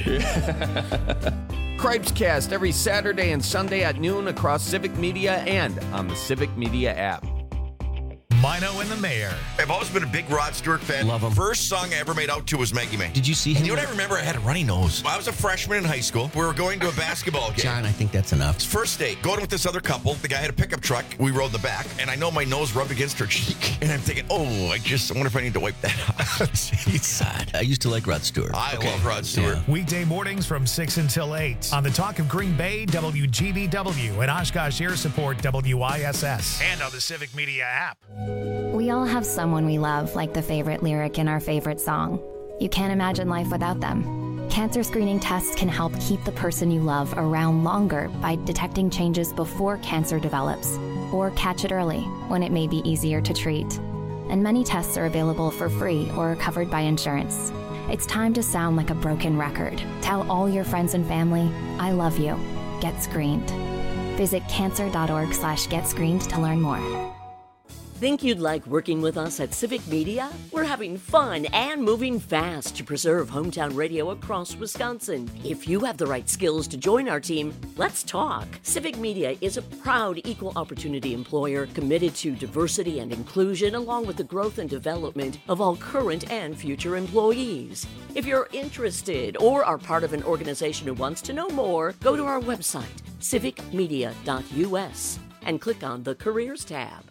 Cripescast every Saturday and Sunday at noon across Civic Media and on the Civic Media app. Mino and the Mayor. I've always been a big Rod Stewart fan. Love him. First song I ever made out to was Maggie May. Did you see him? And you know what I remember? I had a runny nose. I was a freshman in high school. We were going to a basketball game. John, I think that's enough. First date, going with this other couple. The guy had a pickup truck. We rode in the back, and I know my nose rubbed against her cheek. And I'm thinking, oh, I just I wonder if I need to wipe that off. God, I used to like Rod Stewart. I okay. love Rod Stewart. Yeah. Weekday mornings from six until eight on the Talk of Green Bay, W G B W, and Oshkosh Air Support, W I S S, and on the Civic Media app. We all have someone we love, like the favorite lyric in our favorite song. You can't imagine life without them. Cancer screening tests can help keep the person you love around longer by detecting changes before cancer develops, or catch it early when it may be easier to treat. And many tests are available for free or are covered by insurance. It's time to sound like a broken record. Tell all your friends and family, I love you. Get screened. Visit cancer.org slash get screened to learn more. Think you'd like working with us at Civic Media? We're having fun and moving fast to preserve hometown radio across Wisconsin. If you have the right skills to join our team, let's talk. Civic Media is a proud equal opportunity employer committed to diversity and inclusion, along with the growth and development of all current and future employees. If you're interested or are part of an organization who wants to know more, go to our website, civic media dot U S, and click on the Careers tab.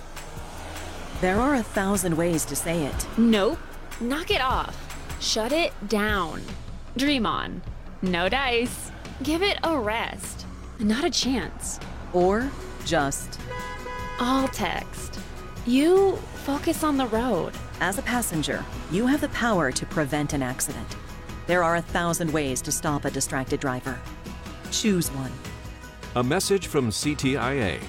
There are a thousand ways to say it. Nope. Knock it off. Shut it down. Dream on. No dice. Give it a rest. Not a chance. Or just all text. You focus on the road. As a passenger, you have the power to prevent an accident. There are a thousand ways to stop a distracted driver. Choose one. A message from C T I A.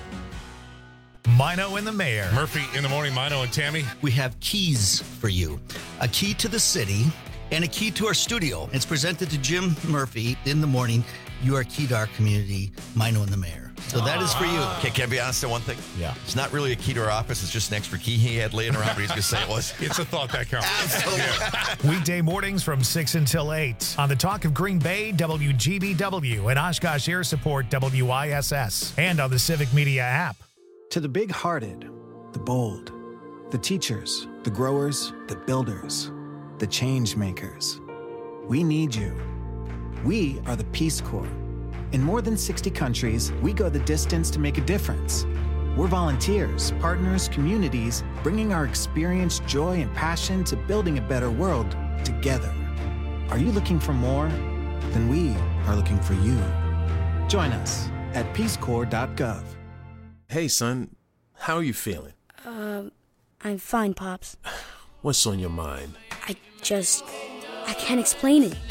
Mino and the Mayor. Murphy in the morning, Mino and Tammy. We have keys for you. A key to the city and a key to our studio. It's presented to Jim Murphy in the morning. You are key to our community, Mino and the Mayor. So that is for you. Okay, can I be honest on one thing? Yeah. It's not really a key to our office. It's just an extra key he had laying around, but he's going to say it was. It's a thought that counts. Absolutely. Weekday mornings from six until eight on the Talk of Green Bay, W G B W, and Oshkosh Air Support, W I S S, and on the Civic Media app. To the big-hearted, the bold, the teachers, the growers, the builders, the change makers, we need you. We are the Peace Corps. In more than sixty countries, we go the distance to make a difference. We're volunteers, partners, communities, bringing our experience, joy, and passion to building a better world together. Are you looking for more? Then we are looking for you. Join us at peace corps dot gov. Hey, son, how are you feeling? Um, I'm fine, Pops. What's on your mind? I just... I can't explain it.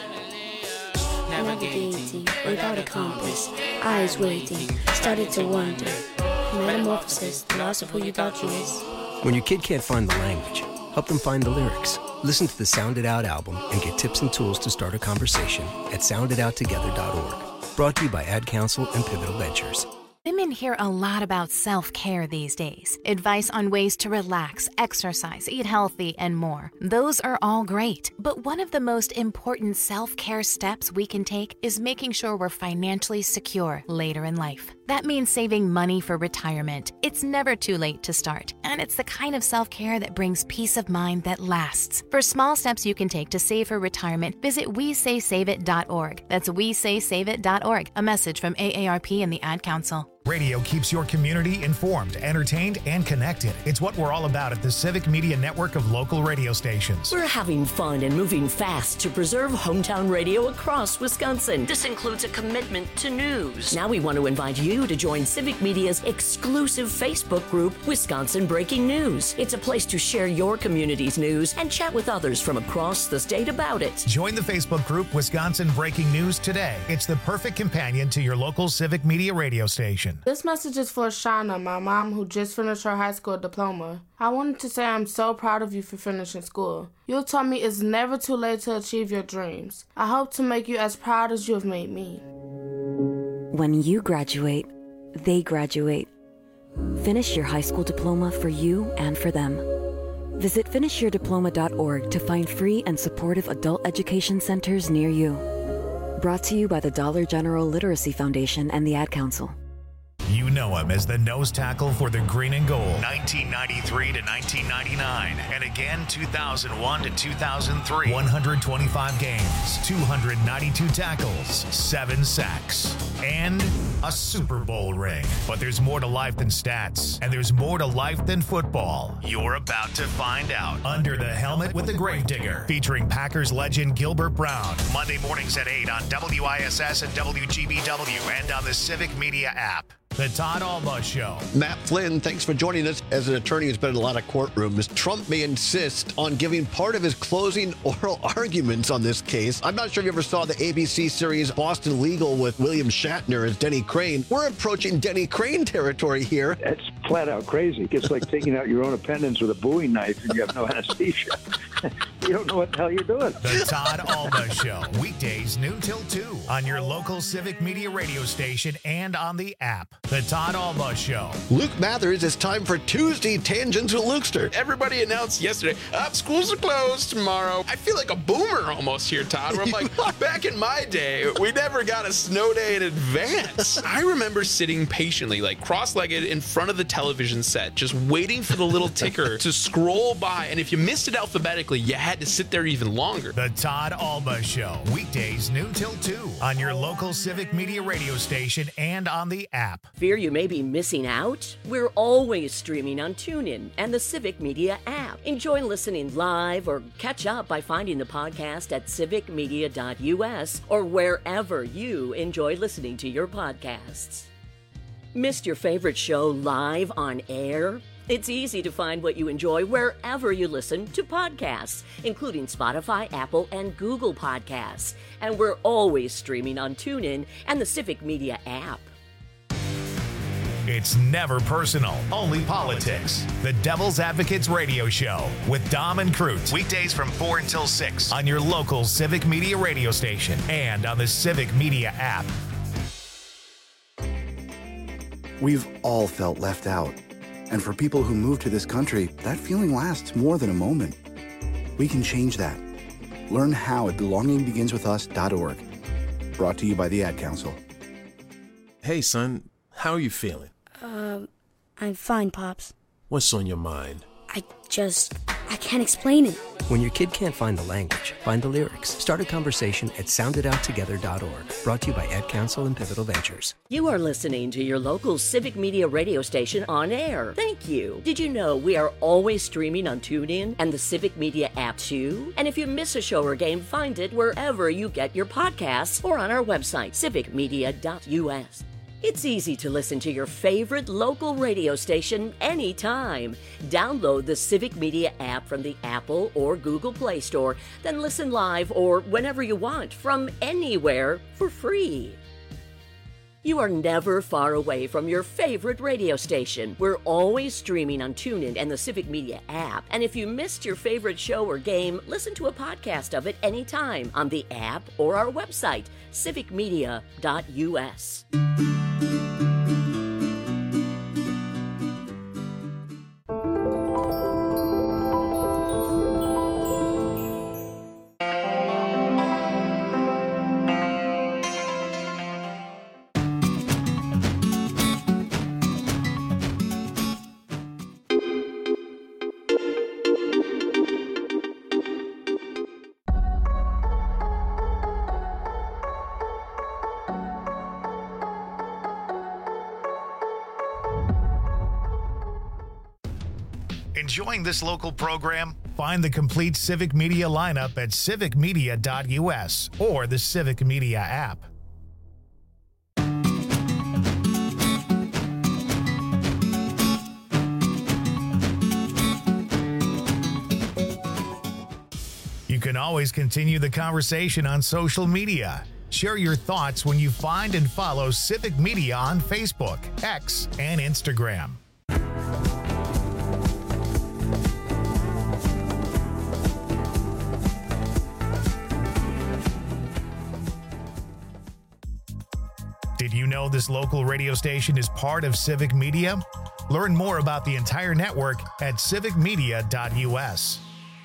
Navigating without a compass, eyes waiting, started to wonder. Metamorphosis, the loss of who you thought you was. When your kid can't find the language, help them find the lyrics. Listen to the Sound It Out album and get tips and tools to start a conversation at sound it out together dot org. Brought to you by Ad Council and Pivotal Ventures. Women hear a lot about self-care these days. Advice on ways to relax, exercise, eat healthy, and more. Those are all great. But one of the most important self-care steps we can take is making sure we're financially secure later in life. That means saving money for retirement. It's never too late to start, and it's the kind of self-care that brings peace of mind that lasts. For small steps you can take to save for retirement, visit we say save it dot org. That's we say save it dot org. A message from A A R P and the Ad Council. Radio keeps your community informed, entertained, and connected. It's what we're all about at the Civic Media Network of local radio stations. We're having fun and moving fast to preserve hometown radio across Wisconsin. This includes a commitment to news. Now we want to invite you to join Civic Media's exclusive Facebook group, Wisconsin Breaking News. It's a place to share your community's news and chat with others from across the state about it. Join the Facebook group Wisconsin Breaking News today. It's the perfect companion to your local Civic Media radio station. This message is for Shauna, my mom, who just finished her high school diploma. I wanted to say I'm so proud of you for finishing school. You taught me it's never too late to achieve your dreams. I hope to make you as proud as you have made me. When you graduate, they graduate. Finish your high school diploma for you and for them. Visit finish your diploma dot org to find free and supportive adult education centers near you. Brought to you by the Dollar General Literacy Foundation and the Ad Council. You know him as the nose tackle for the Green and Gold, nineteen ninety-three to nineteen ninety-nine, and again two thousand one to two thousand three. one hundred twenty-five games, two hundred ninety-two tackles, seven sacks, and a Super Bowl ring. But there's more to life than stats, and there's more to life than football. You're about to find out. Under the Helmet with the Gravedigger, featuring Packers legend Gilbert Brown. Monday mornings at eight on W I S S and W G B W and on the Civic Media app. The Todd Alba Show. Matt Flynn, thanks for joining us. As an attorney who's been in a lot of courtrooms, Trump may insist on giving part of his closing oral arguments on this case. I'm not sure if you ever saw the A B C series Boston Legal with William Shatner as Denny Crane. We're approaching Denny Crane territory here. That's flat out crazy. It's like taking out your own appendix with a Bowie knife and you have no anesthesia. You don't know what the hell you're doing. The Todd Alba Show. Weekdays noon till two on your local Civic Media radio station and on the app. The Todd Alba Show. Luke Mathers, it's time for Tuesday Tangents with Lukester. Everybody announced yesterday, up, schools are closed tomorrow. I feel like a boomer almost here, Todd, where I'm like, back in my day, we never got a snow day in advance. I remember sitting patiently, like cross-legged in front of the television set, just waiting for the little ticker to scroll by. And if you missed it alphabetically, you had to sit there even longer. The Todd Alba Show. Weekdays noon till two on your local Civic Media radio station and on the app. Fear you may be missing out? We're always streaming on TuneIn and the Civic Media app. Enjoy listening live or catch up by finding the podcast at civic media dot U S or wherever you enjoy listening to your podcasts. Missed your favorite show live on air? It's easy to find what you enjoy wherever you listen to podcasts, including Spotify, Apple, and Google Podcasts. And we're always streaming on TuneIn and the Civic Media app. It's never personal, only politics. The Devil's Advocates Radio Show with Dom and Cruz. Weekdays from four until six on your local Civic Media radio station and on the Civic Media app. We've all felt left out. And for people who move to this country, that feeling lasts more than a moment. We can change that. Learn how at belonging begins with us dot org. Brought to you by the Ad Council. Hey, son, how are you feeling? Um, I'm fine, Pops. What's on your mind? I just, I can't explain it. When your kid can't find the language, find the lyrics. Start a conversation at sound it out together dot org. Brought to you by Ad Council and Pivotal Ventures. You are listening to your local Civic Media radio station on air. Thank you. Did you know we are always streaming on TuneIn and the Civic Media app too? And if you miss a show or game, find it wherever you get your podcasts or on our website, civic media dot U S. It's easy to listen to your favorite local radio station anytime. Download the Civic Media app from the Apple or Google Play Store, then listen live or whenever you want from anywhere for free. You are never far away from your favorite radio station. We're always streaming on TuneIn and the Civic Media app. And if you missed your favorite show or game, listen to a podcast of it anytime on the app or our website, civic media dot U S. Enjoying this local program? Find the complete Civic Media lineup at civic media dot U S or the Civic Media app. You can always continue the conversation on social media. Share your thoughts when you find and follow Civic Media on Facebook, X, and Instagram. Did you know this local radio station is part of Civic Media? Learn more about the entire network at civic media dot U S.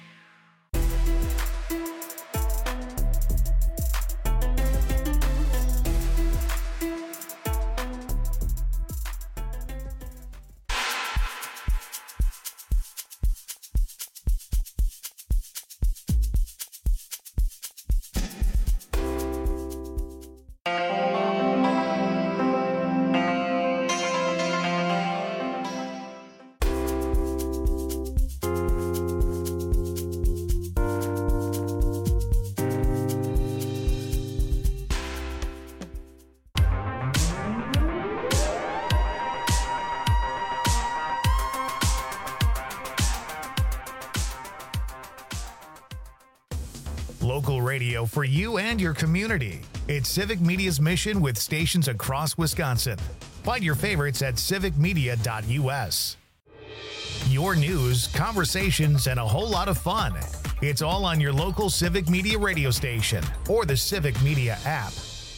Local radio for you and your community. It's Civic Media's mission with stations across Wisconsin. Find your favorites at civic media dot U S. Your news, conversations, and a whole lot of fun. It's all on your local Civic Media radio station or the Civic Media app.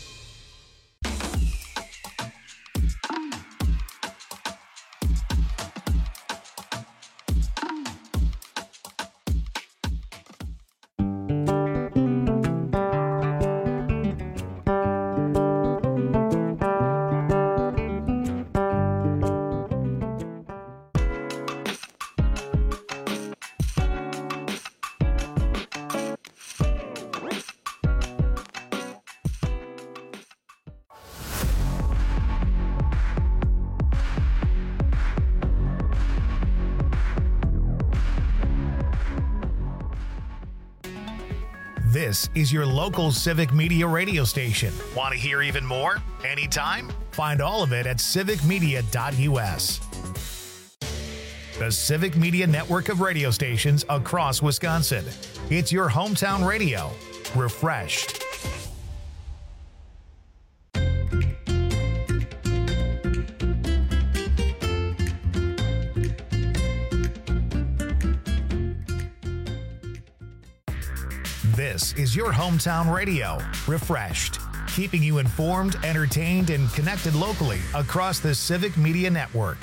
This is your local Civic Media radio station. Want to hear even more? Anytime? Find all of it at civic media dot U S. The Civic Media network of radio stations across Wisconsin. It's your hometown radio. Refreshed. This is your hometown radio, Refreshed, keeping you informed, entertained, and connected locally across the Civic Media network.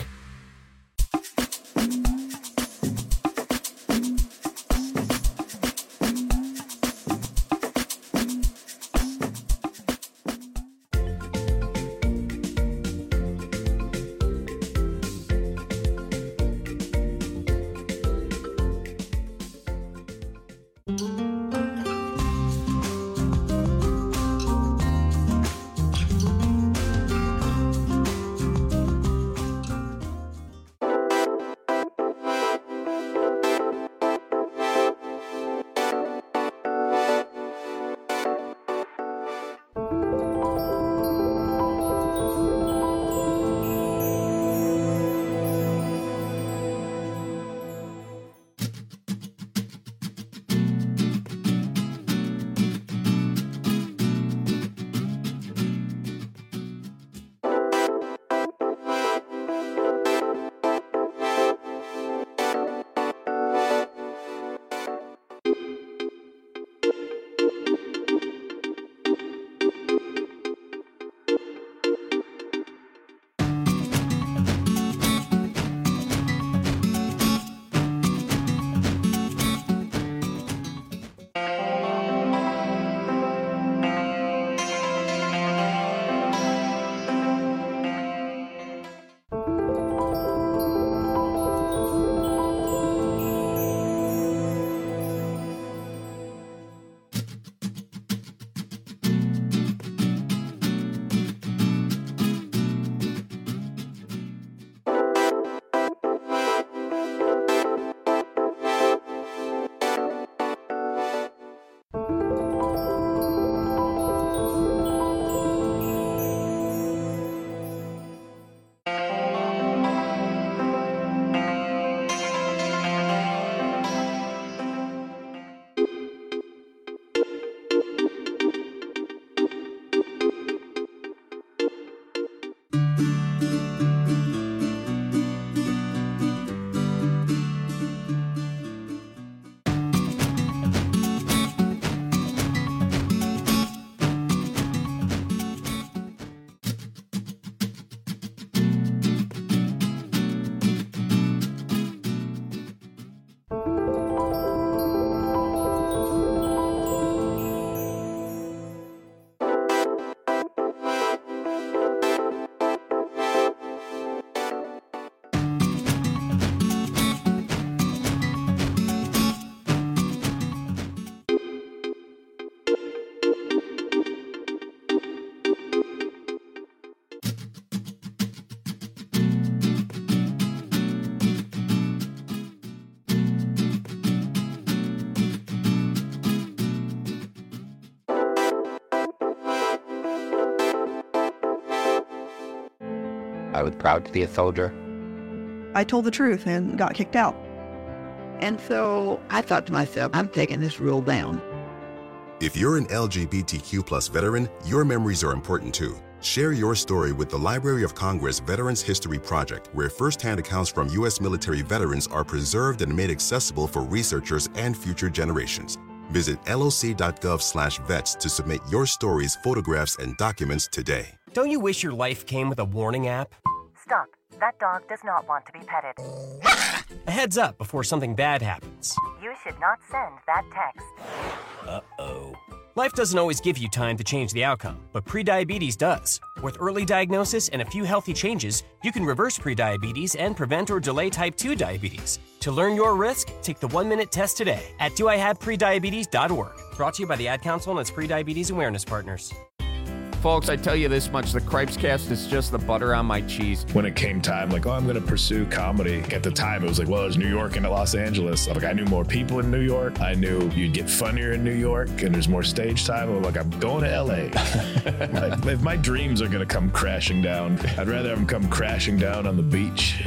I was proud to be a soldier. I told the truth and got kicked out. And so I thought to myself, I'm taking this rule down. If you're an L G B T Q plus veteran, your memories are important too. Share your story with the Library of Congress Veterans History Project, where firsthand accounts from U S military veterans are preserved and made accessible for researchers and future generations. Visit loc.gov slash vets to submit your stories, photographs, and documents today. Don't you wish your life came with a warning app? Stop. That dog does not want to be petted. A heads up before something bad happens. You should not send that text. Uh-oh. Life doesn't always give you time to change the outcome, but prediabetes does. With early diagnosis and a few healthy changes, you can reverse prediabetes and prevent or delay type two diabetes. To learn your risk, take the one-minute test today at do I have prediabetes dot org. Brought to you by the Ad Council and its Prediabetes Awareness Partners. Folks, I tell you this much, the Cripescast is just the butter on my cheese. When it came time, like, oh, I'm going to pursue comedy. At the time, it was like, well, it's New York and Los Angeles. I'm like, I knew more people in New York. I knew you'd get funnier in New York, and there's more stage time. I'm like, I'm going to L A. Like, if my dreams are going to come crashing down, I'd rather have them come crashing down on the beach.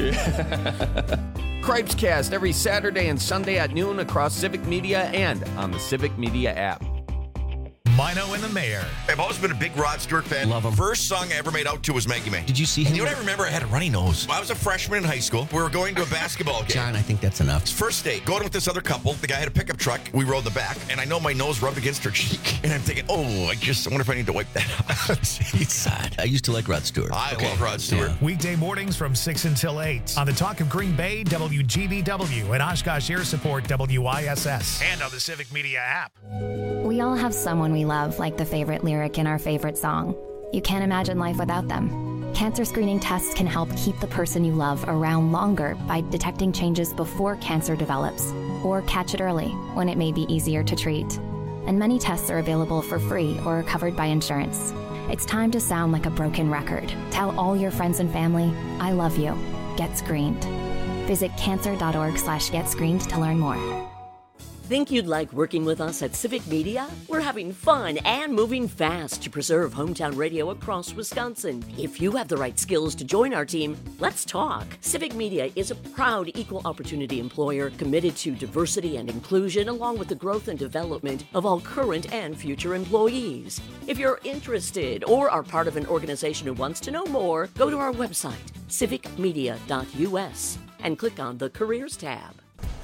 Cripescast every Saturday and Sunday at noon across Civic Media and on the Civic Media app. Mino and the Mayor. I've always been a big Rod Stewart fan. Love him. First song I ever made out to was Maggie May. Did you see him? You know what I remember? I had a runny nose. I was a freshman in high school. We were going to a basketball game. John, I think that's enough. First date, going with this other couple. The guy had a pickup truck. We rode in the back, and I know my nose rubbed against her cheek. And I'm thinking, oh, I just I wonder if I need to wipe that out. It's sad. I used to like Rod Stewart. I okay. love Rod Stewart. Yeah. Weekday mornings from six until eight on the Talk of Green Bay, W G B W, and Oshkosh Air Support, W I S S, and on the Civic Media app. We all have someone we love, like the favorite lyric in our favorite song. You can't imagine life without them. Cancer screening tests can help keep the person you love around longer by detecting changes before cancer develops, or catch it early when it may be easier to treat. And many tests are available for free or are covered by insurance. It's time to sound like a broken record. Tell all your friends and family, I love you. Get screened. Visit cancer.org slash get screened to learn more. Think you'd like working with us at Civic Media? We're having fun and moving fast to preserve hometown radio across Wisconsin. If you have the right skills to join our team, let's talk. Civic Media is a proud equal opportunity employer committed to diversity and inclusion, along with the growth and development of all current and future employees. If you're interested or are part of an organization who wants to know more, go to our website, civic media dot u s, and click on the Careers tab.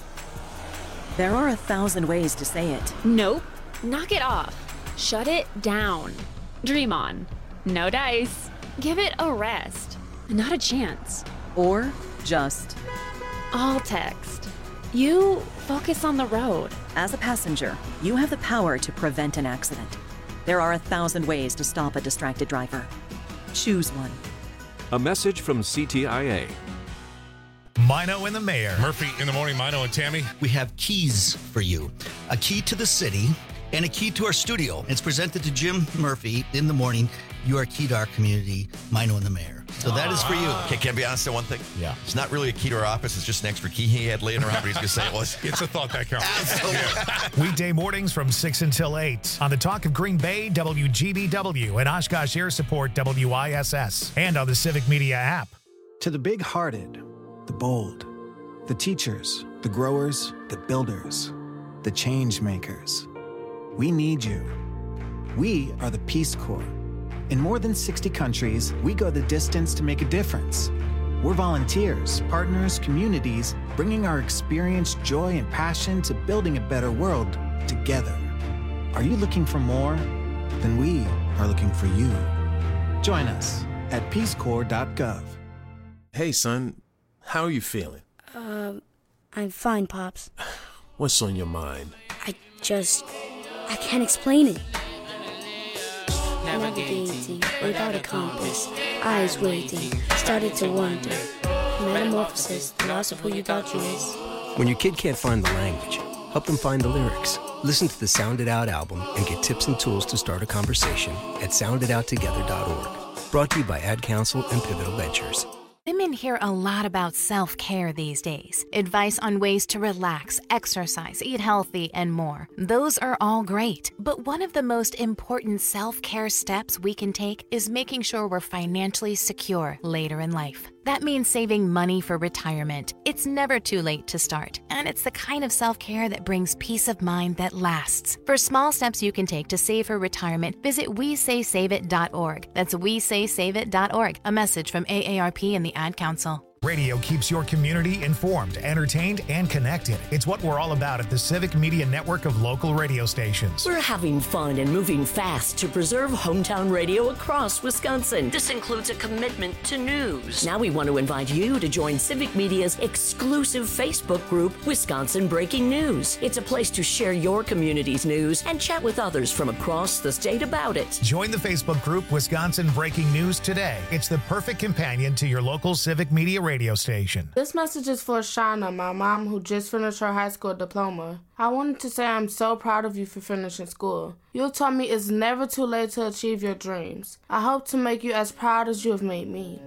There are a thousand ways to say it. Nope. Knock it off. Shut it down. Dream on. No dice. Give it a rest. Not a chance. Or just all text. You focus on the road. As a passenger, you have the power to prevent an accident. There are a thousand ways to stop a distracted driver. Choose one. A message from C T I A. Mino and the Mayor. Murphy in the morning, Mino and Tammy. We have keys for you. A key to the city and a key to our studio. It's presented to Jim Murphy in the morning. You are key to our community, Mino and the Mayor. So that is for you. Okay, can I be honest on one thing? Yeah. It's not really a key to our office. It's just an extra key he had laying around, but he's going to say it was. It's a thought that counts. Absolutely. Weekday mornings from six until eight on the Talk of Green Bay, W G B W, and Oshkosh Air Support, W I S S, and on the Civic Media app. To the big-hearted, the bold, the teachers, the growers, the builders, the change makers. We need you. We are the Peace Corps. In more than sixty countries, we go the distance to make a difference. We're volunteers, partners, communities, bringing our experience, joy, and passion to building a better world together. Are you looking for more? Then we are looking for you. Join us at peace corps dot gov. Hey, son, how are you feeling? Um, I'm fine, Pops. What's on your mind? I just... I can't explain it. Navigating without a compass, eyes waiting, started to wonder. Metamorphosis, the loss of who you thought you was. When your kid can't find the language, help them find the lyrics. Listen to the Sound It Out album and get tips and tools to start a conversation at sound it out together dot org. Brought to you by Ad Council and Pivotal Ventures. Women hear a lot about self-care these days. Advice on ways to relax, exercise, eat healthy, and more. Those are all great. But one of the most important self-care steps we can take is making sure we're financially secure later in life. That means saving money for retirement. It's never too late to start, and it's the kind of self-care that brings peace of mind that lasts. For small steps you can take to save for retirement, visit we say save it dot org. That's we say save it dot org. A message from A A R P and the Ad Council. Radio keeps your community informed, entertained, and connected. It's what we're all about at the Civic Media Network of local radio stations. We're having fun and moving fast to preserve hometown radio across Wisconsin. This includes a commitment to news. Now we want to invite you to join Civic Media's exclusive Facebook group, Wisconsin Breaking News. It's a place to share your community's news and chat with others from across the state about it. Join the Facebook group Wisconsin Breaking News today. It's the perfect companion to your local Civic Media radio station. This message is for Shauna, my mom, who just finished her high school diploma. I wanted to say I'm so proud of you for finishing school. You taught me it's never too late to achieve your dreams. I hope to make you as proud as you have made me.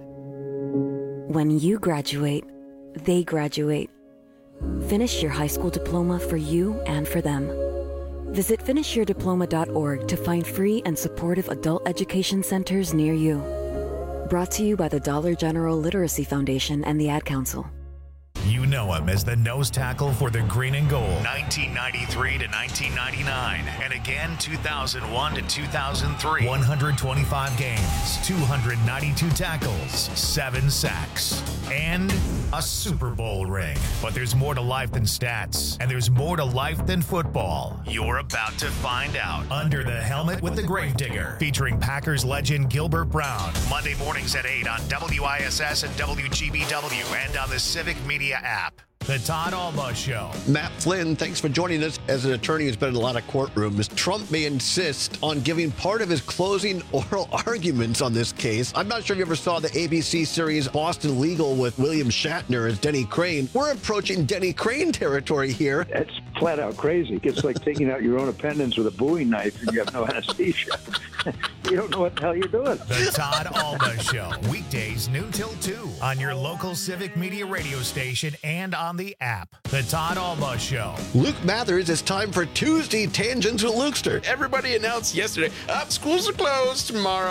When you graduate, they graduate. Finish your high school diploma for you and for them. Visit finish your diploma dot org to find free and supportive adult education centers near you. Brought to you by the Dollar General Literacy Foundation and the Ad Council. You know him as the nose tackle for the Green and Gold, nineteen ninety-three to nineteen ninety-nine, and again two thousand one to two thousand three. one hundred twenty-five games, two hundred ninety-two tackles, seven sacks, and a Super Bowl ring. But there's more to life than stats, and there's more to life than football. You're about to find out. Under the Helmet with the Gravedigger, featuring Packers legend Gilbert Brown. Monday mornings at eight on W I S S and W G B W and on the Civic Media app. The Todd Alba Show. Matt Flynn, thanks for joining us. As an attorney who's been in a lot of courtrooms, Trump may insist on giving part of his closing oral arguments on this case. I'm not sure if you ever saw the A B C series Boston Legal with William Shatner as Denny Crane. We're approaching Denny Crane territory here. That's flat out crazy. It's like taking out your own appendix with a Bowie knife and you have no anesthesia. You don't know what the hell you're doing. The Todd Alba Show. Weekdays noon till two on your local Civic Media radio station and on the app. The Todd Alba Show. Luke Mathers, it's time for Tuesday Tangents with Lukester. Everybody announced yesterday, up, schools are closed tomorrow.